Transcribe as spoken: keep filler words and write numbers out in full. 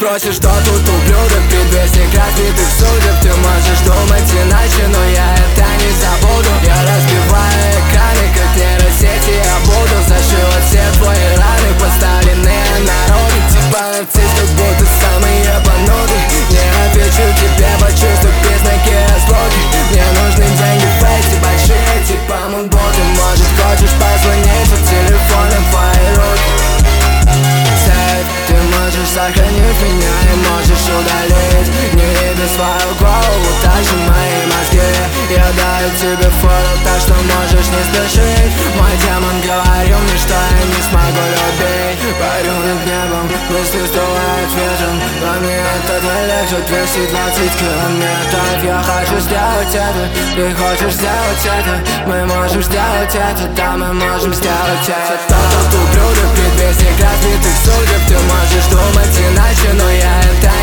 спросишь, что тут ублюдок при двухстах разбитых судеб. Ты можешь думать иначе, но я это не забуду. Я разбиваю экраны, как нейросети. Я буду зашивать все твои раны, поставленные народу. Типа нацист, как будто самый ебанутый. Не отвечу тебе, почувствуй признаки разлуки. Мне нужны деньги в эти большие, типа мудботы. Может, хочешь позвонить по телефону в твои руки? Сейф, ты можешь сохранить меня и можешь удалить. Не видно свою голову, также мои мозги. Я даю тебе фору, так что можешь не спешить. Мой демон говорил мне, что я не смогу любить. Парю над небом, мысли сдувают ветром. По мне это далеко, двести двадцать километров. Я хочу сделать это, ты хочешь сделать это. Мы можем сделать это, да, мы можем сделать это. Тот ублюдок при двухстах разбитых судеб. Ты можешь думать иначе, но я это